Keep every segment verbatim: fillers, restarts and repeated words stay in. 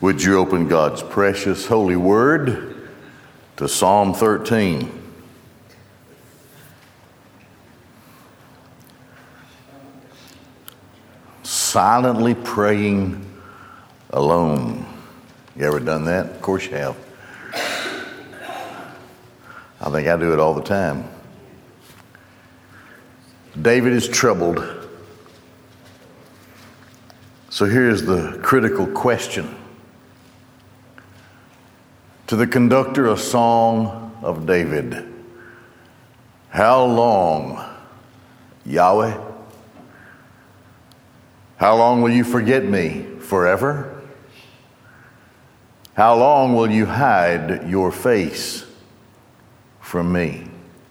Would you open God's precious holy word to Psalm thirteen? Silently praying alone. You ever done that? Of course you have. I think I do it all the time. David is troubled. So here's the critical question. To the conductor, a song of David. How long, Yahweh? How long will you forget me? Forever? How long will you hide your face from me?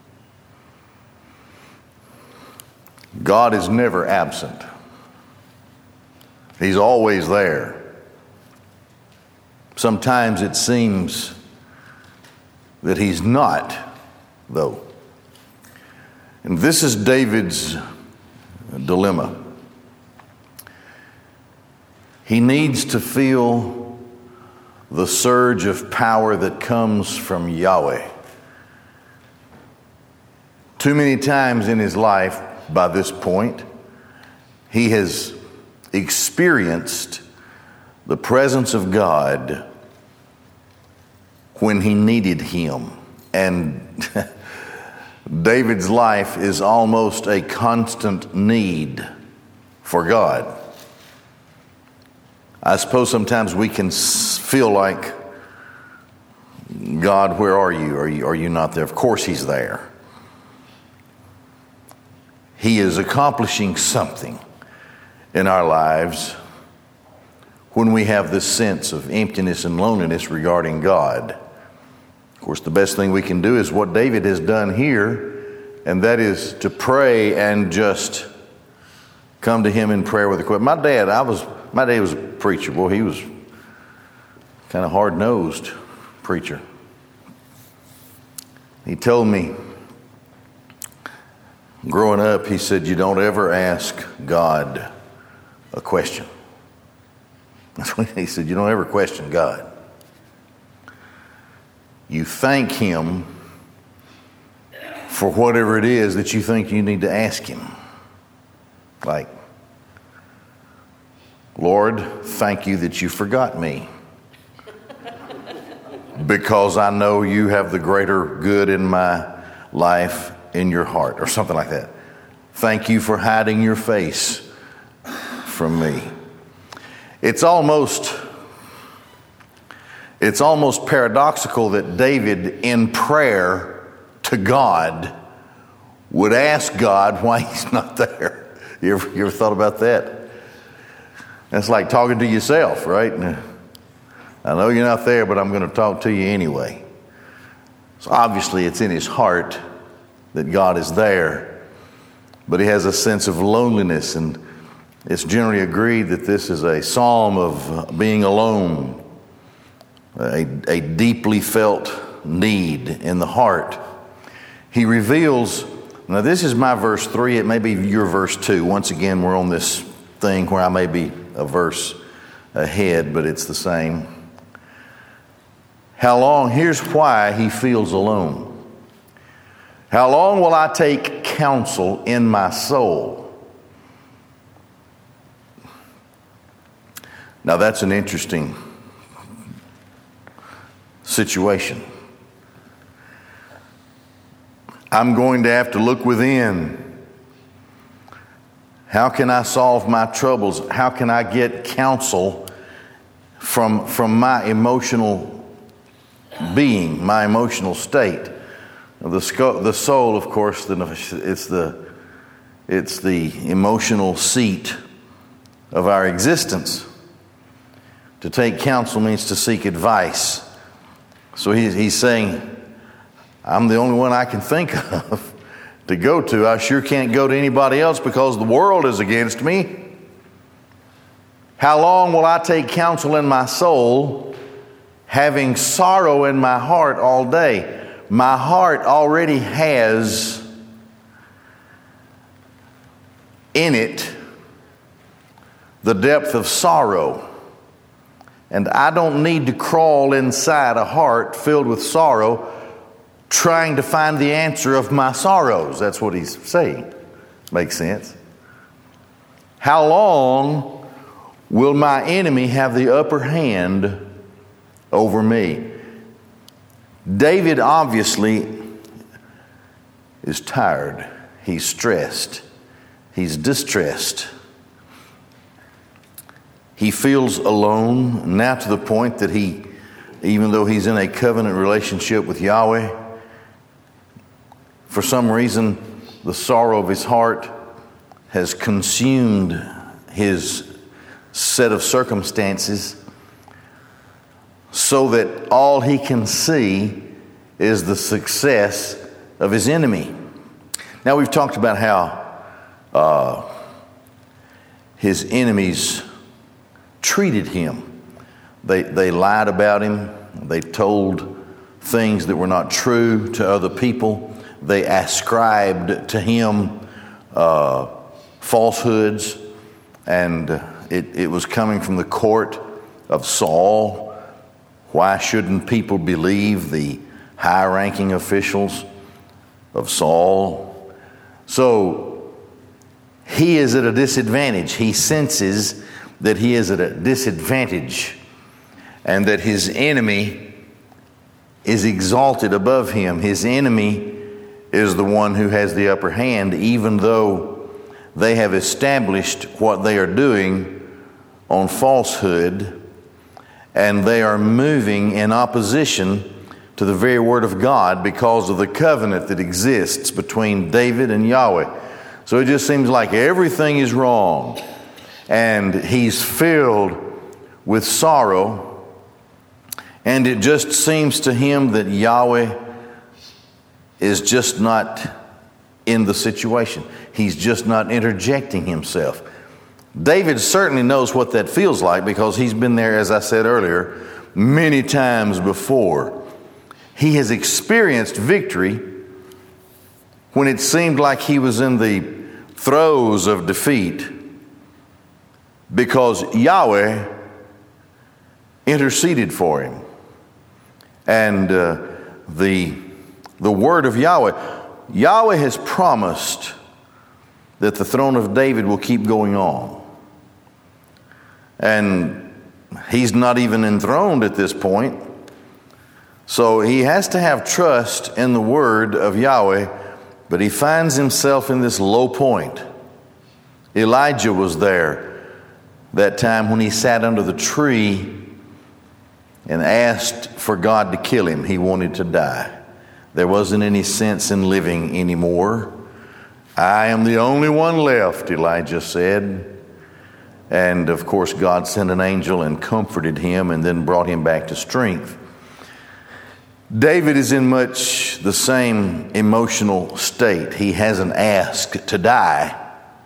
God is never absent. He's always there. Sometimes it seems that he's not, though. And this is David's dilemma. He needs to feel the surge of power that comes from Yahweh. Too many times in his life, by this point, he has experienced the presence of God when he needed him. And David's life is almost a constant need for God. I suppose sometimes we can feel like, God, where are you? Are you, are you not there? Of course he's there. He is accomplishing something in our lives when we have this sense of emptiness and loneliness regarding God. Of course, the best thing we can do is what David has done here, and that is to pray and just come to him in prayer with a question. My dad, I was, my dad was a preacher. Boy, he was kind of hard-nosed preacher. He told me, growing up, he said, you don't ever ask God a question. That's what he said, you don't ever question God. You thank him for whatever it is that you think you need to ask him. Like, Lord, thank you that you forgot me, because I know you have the greater good in my life in your heart, or something like that. Thank you for hiding your face from me. It's almost, it's almost paradoxical that David, in prayer to God, would ask God why he's not there. You ever, you ever thought about that? That's like talking to yourself, right? I know you're not there, but I'm going to talk to you anyway. So obviously it's in his heart that God is there, but he has a sense of loneliness, and it's generally agreed that this is a psalm of being alone, a, a deeply felt need in the heart. He reveals, now this is my verse three, it may be your verse two. Once again, we're on this thing where I may be a verse ahead, but it's the same. How long, here's why he feels alone. How long will I take counsel in my soul? Now that's an interesting situation. I'm going to have to look within. How can I solve my troubles? How can I get counsel from, from my emotional being, my emotional state? The, sco- the soul, of course, the, it's the it's the emotional seat of our existence. To take counsel means to seek advice. So he's, he's saying, I'm the only one I can think of to go to. I sure can't go to anybody else because the world is against me. How long will I take counsel in my soul, having sorrow in my heart all day? My heart already has in it the depth of sorrow. And I don't need to crawl inside a heart filled with sorrow trying to find the answer of my sorrows. That's what he's saying. Makes sense. How long will my enemy have the upper hand over me? David obviously is tired. He's stressed. He's distressed. He feels alone, now to the point that he, even though he's in a covenant relationship with Yahweh, for some reason, the sorrow of his heart has consumed his set of circumstances so that all he can see is the success of his enemy. Now, we've talked about how uh, his enemies treated him. They, they lied about him. They told things that were not true to other people. They ascribed to him uh, falsehoods, and it, it was coming from the court of Saul. Why shouldn't people believe the high-ranking officials of Saul? So he is at a disadvantage. He senses that he is at a disadvantage and that his enemy is exalted above him. His enemy is the one who has the upper hand, even though they have established what they are doing on falsehood, and they are moving in opposition to the very word of God because of the covenant that exists between David and Yahweh. So it just seems like everything is wrong, and he's filled with sorrow, and it just seems to him that Yahweh is just not in the situation. He's just not interjecting himself. David certainly knows what that feels like because he's been there, as I said earlier, many times before. He has experienced victory when it seemed like he was in the throes of defeat because Yahweh interceded for him. And uh, the, the word of Yahweh, Yahweh has promised that the throne of David will keep going on. And he's not even enthroned at this point. So he has to have trust in the word of Yahweh, but he finds himself in this low point. Elijah was there that time when he sat under the tree and asked for God to kill him. He wanted to die. There wasn't any sense in living anymore. I am the only one left, Elijah said. And of course, God sent an angel and comforted him and then brought him back to strength. David is in much the same emotional state. He hasn't asked to die,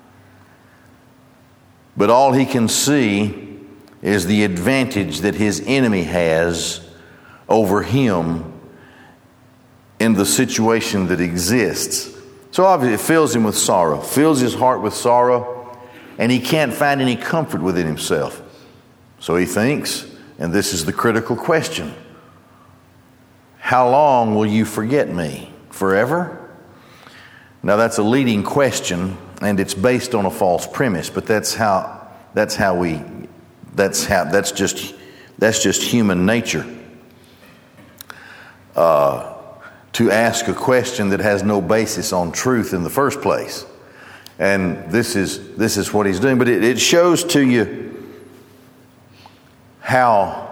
but all he can see is the advantage that his enemy has over him in the situation that exists. So obviously it fills him with sorrow, fills his heart with sorrow, and he can't find any comfort within himself. So he thinks, and this is the critical question, how long will you forget me? Forever? Now that's a leading question, and it's based on a false premise, but that's how that's how we that's how that's just that's just human nature. Uh, to ask a question that has no basis on truth in the first place. And this is this is what he's doing. But it, it shows to you how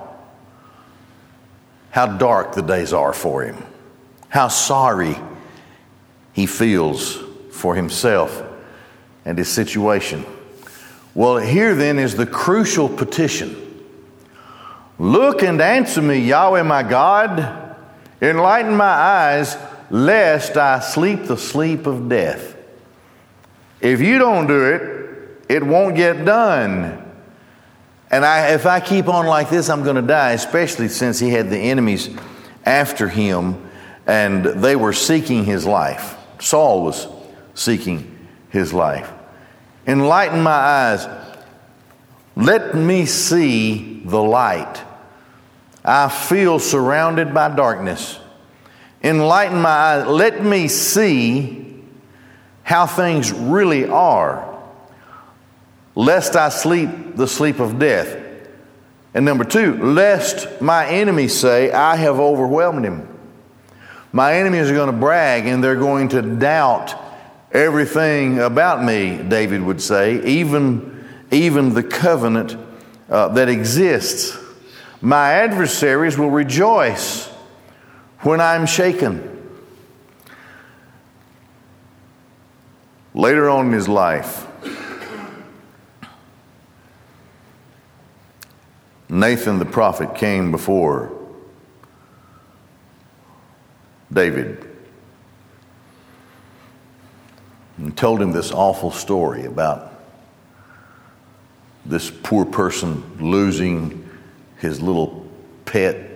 how dark the days are for him, how sorry he feels for himself and his situation. Well, here then is the crucial petition. Look and answer me, Yahweh my God. Enlighten my eyes, lest I sleep the sleep of death. If you don't do it, it won't get done. And I, if I keep on like this, I'm going to die, especially since he had the enemies after him and they were seeking his life. Saul was seeking his life. Enlighten my eyes. Let me see the light. I feel surrounded by darkness. Enlighten my eyes. Let me see how things really are, lest I sleep the sleep of death. And number two, lest my enemies say, I have overwhelmed him. My enemies are going to brag and they're going to doubt everything about me, David would say, even, even the covenant uh, that exists. My adversaries will rejoice when I'm shaken. Later on in his life, Nathan the prophet came before David and told him this awful story about this poor person losing his little pet,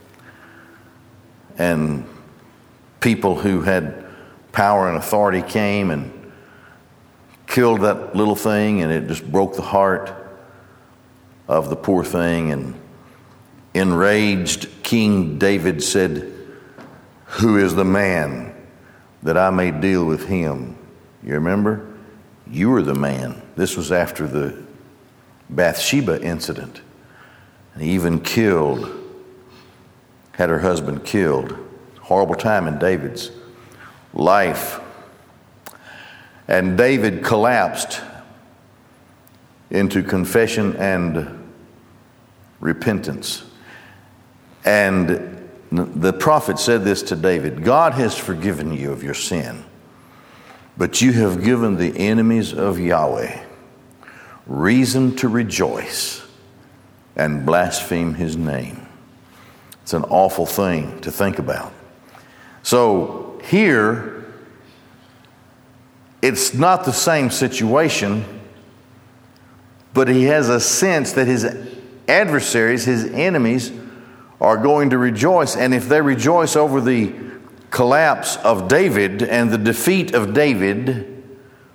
and people who had power and authority came and killed that little thing, and it just broke the heart of the poor thing. And enraged King David said, who is the man that I may deal with him? You remember? You were the man. This was after the Bathsheba incident. He even killed, had her husband killed. Horrible time in David's life. And David collapsed into confession and repentance. And the prophet said this to David, God has forgiven you of your sin, but you have given the enemies of Yahweh reason to rejoice and blaspheme his name. It's an awful thing to think about. So here, it's not the same situation, but he has a sense that his adversaries, his enemies, are going to rejoice. And if they rejoice over the collapse of David and the defeat of David,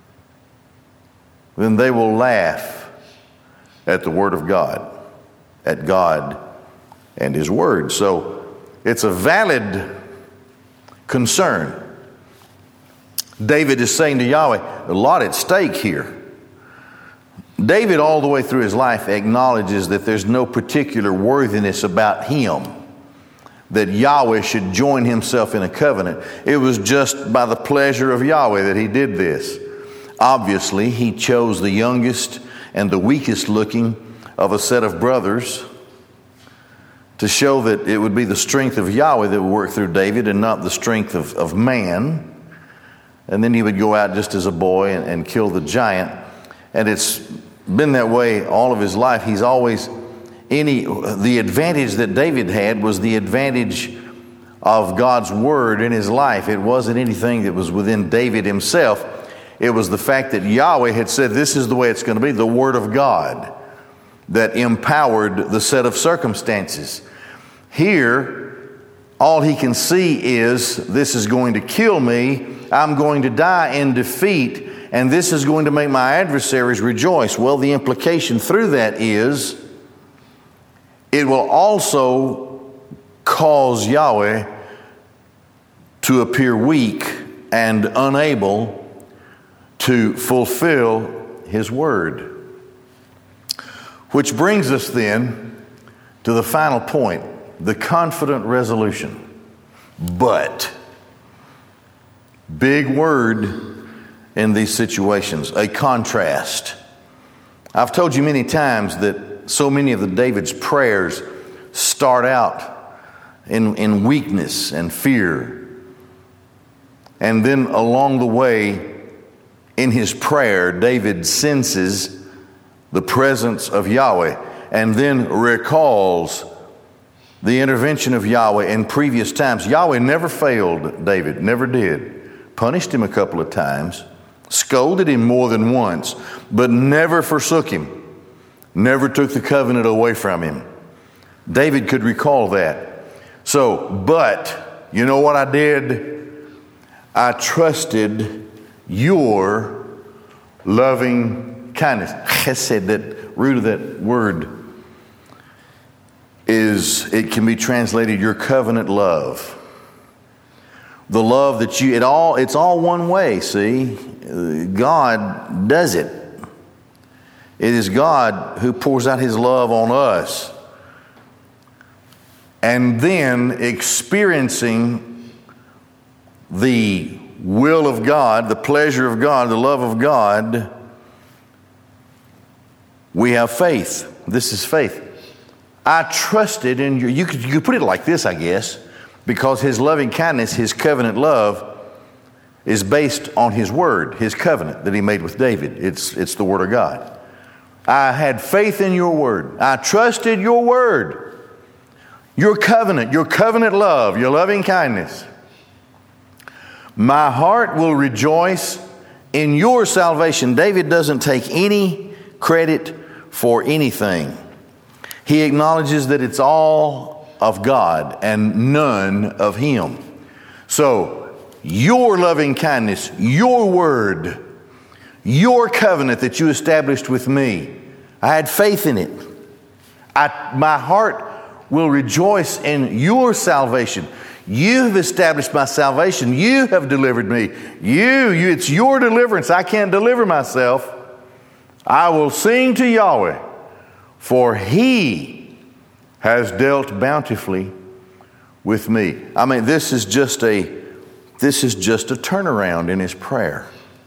then they will laugh at the word of God, at God and his word. So it's a valid concern. David is saying to Yahweh, a lot at stake here. David, all the way through his life, acknowledges that there's no particular worthiness about him, that Yahweh should join himself in a covenant. It was just by the pleasure of Yahweh that he did this. Obviously, he chose the youngest and the weakest looking of a set of brothers to show that it would be the strength of Yahweh that would work through David and not the strength of, of man. And then he would go out just as a boy and, and kill the giant. And it's been that way all of his life. He's always, any, the advantage that David had was the advantage of God's word in his life. It wasn't anything that was within David himself. It was the fact that Yahweh had said, this is the way it's going to be, the word of God that empowered the set of circumstances. Here, all he can see is, this is going to kill me. I'm going to die in defeat. And this is going to make my adversaries rejoice. Well, the implication through that is it will also cause Yahweh to appear weak and unable to fulfill his word. Which brings us then to the final point, the confident resolution. But, big word in these situations, a contrast. I've told you many times that so many of the David's prayers start out in, in weakness and fear. And then along the way, in his prayer, David senses the presence of Yahweh and then recalls the intervention of Yahweh in previous times. Yahweh never failed David, never did. Punished him a couple of times, scolded him more than once, but never forsook him, never took the covenant away from him. David could recall that. So, but, you know what I did? I trusted your loving kindness. Chesed, that root of that word is, it can be translated your covenant love. The love that you, it all, it's all one way, see? God does it. It is God who pours out His love on us. And then experiencing the will of God, the pleasure of God, the love of God, we have faith. This is faith. I trusted in your, you could, you could put it like this, I guess, because His loving kindness, His covenant love, is based on His word, His covenant that He made with David. It's, it's the word of God. I had faith in your word. I trusted your word, your covenant, your covenant love, your loving kindness. My heart will rejoice in your salvation. David doesn't take any credit for anything. He acknowledges that it's all of God and none of Him. So, your loving kindness, your word, your covenant that you established with me, I had faith in it. I, my heart will rejoice in your salvation. You have established my salvation. You have delivered me. You, you, it's your deliverance. I can't deliver myself. I will sing to Yahweh, for He has dealt bountifully with me. I mean, this is just a, this is just a turnaround in his prayer.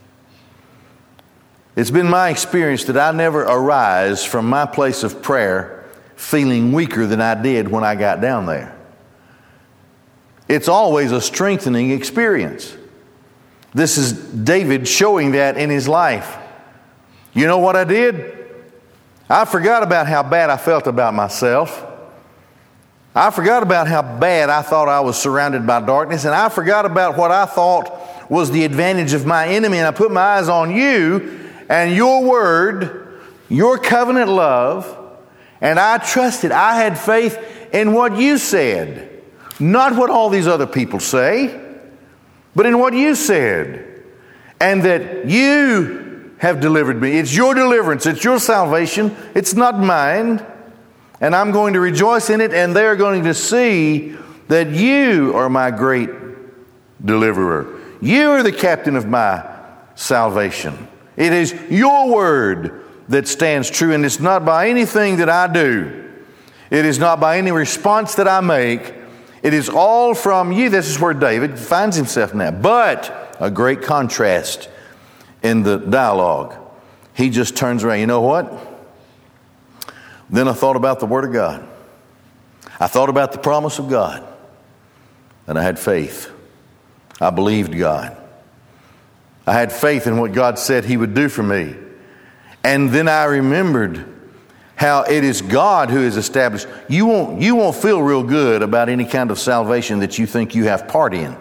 It's been my experience that I never arise from my place of prayer feeling weaker than I did when I got down there. It's always a strengthening experience. This is David showing that in his life. You know what I did? I forgot about how bad I felt about myself. I forgot about how bad I thought I was surrounded by darkness, and I forgot about what I thought was the advantage of my enemy, and I put my eyes on you and your word, your covenant love, and I trusted. I had faith in what you said, not what all these other people say, but in what you said, and that you have delivered me. It's your deliverance. It's your salvation. It's not mine. And I'm going to rejoice in it, and they're going to see that you are my great deliverer. You are the captain of my salvation. It is your word that stands true, and it's not by anything that I do. It is not by any response that I make. It is all from you. This is where David finds himself now. But a great contrast in the dialogue. He just turns around. You know what? Then I thought about the Word of God. I thought about the promise of God. And I had faith. I believed God. I had faith in what God said He would do for me. And then I remembered how it is God who has established. You won't, you won't feel real good about any kind of salvation that you think you have part in.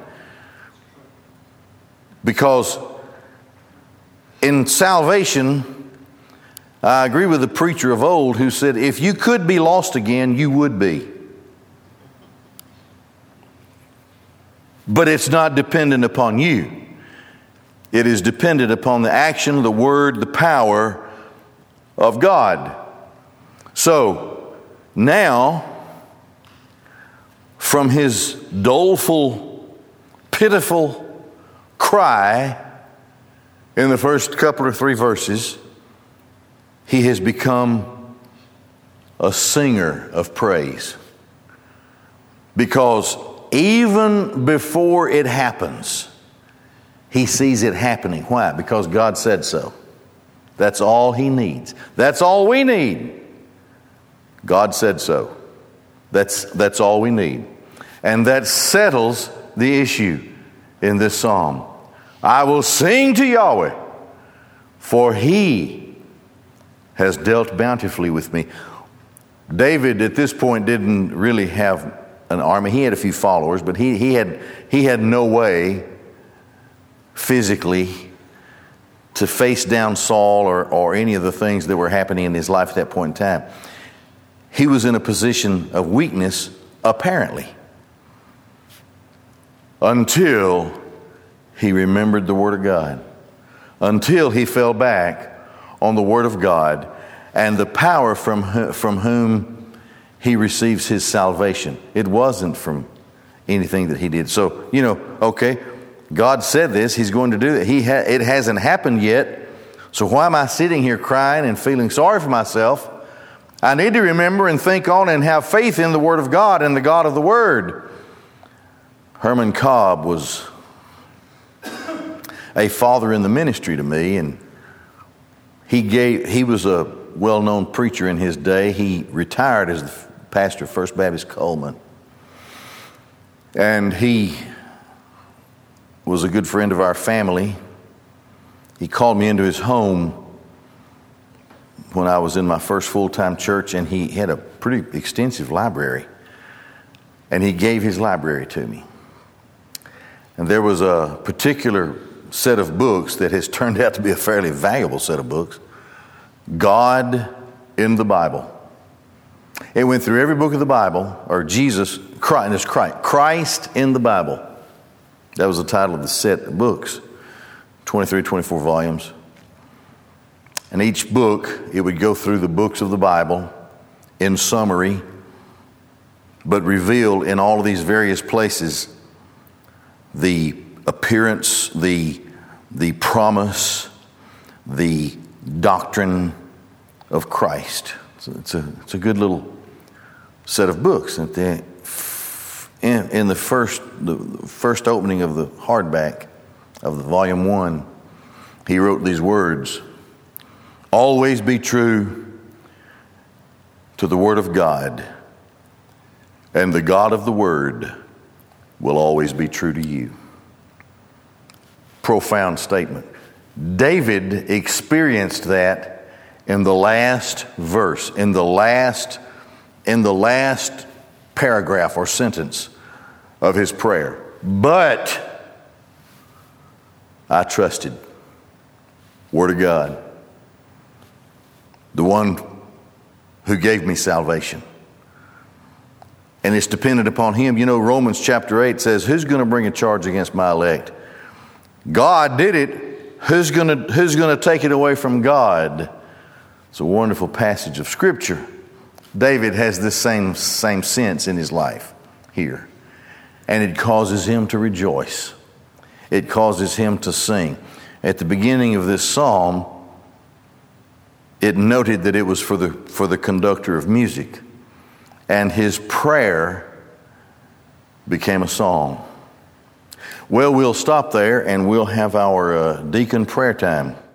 Because in salvation, I agree with the preacher of old who said, if you could be lost again, you would be. But it's not dependent upon you. It is dependent upon the action, the word, the power of God. So, now, from his doleful, pitiful cry in the first couple or three verses, he has become a singer of praise. Because even before it happens, he sees it happening. Why? Because God said so. That's all he needs. That's all we need. God said so. That's, that's all we need. And that settles the issue in this psalm. I will sing to Yahweh, for He has dealt bountifully with me. David at this point didn't really have an army. He had a few followers, but he, he had he had no way physically to face down Saul or, or any of the things that were happening in his life at that point in time. He was in a position of weakness, apparently, until he remembered the Word of God, until he fell back on the Word of God and the power from, who- from whom he receives his salvation. It wasn't from anything that he did. So, you know, okay, God said this, he's going to do it. He ha- it hasn't happened yet. So why am I sitting here crying and feeling sorry for myself? I need to remember and think on and have faith in the Word of God and the God of the Word. Herman Cobb was a father in the ministry to me, and he gave he was a well-known preacher in his day. He retired as the pastor of First Baptist Coleman. And he was a good friend of our family. He called me into his home when I was in my first full-time church, and he had a pretty extensive library. And he gave his library to me. And there was a particular set of books that has turned out to be a fairly valuable set of books. God in the Bible. It went through every book of the Bible, or Jesus, Christ, Christ in the Bible. That was the title of the set of books. twenty-three, twenty-four volumes. And each book, it would go through the books of the Bible in summary, but reveal in all of these various places the appearance, the, the promise, the doctrine of Christ. So it's a, it's a good little set of books. And the, in, in the first, the first opening of the hardback of the volume one, he wrote these words: always be true to the Word of God, and the God of the Word will always be true to you. Profound statement. David experienced that in the last verse, in the last, in the last paragraph or sentence of his prayer. But I trusted. Word of God. The one who gave me salvation. And it's dependent upon him. You know, Romans chapter eight says, who's going to bring a charge against my elect? God did it. Who's going to, who's going to take it away from God? It's a wonderful passage of Scripture. David has this same, same sense in his life here. And it causes him to rejoice. It causes him to sing. At the beginning of this psalm, it noted that it was for the, for the conductor of music. And his prayer became a song. Well, we'll stop there and we'll have our uh, deacon prayer time.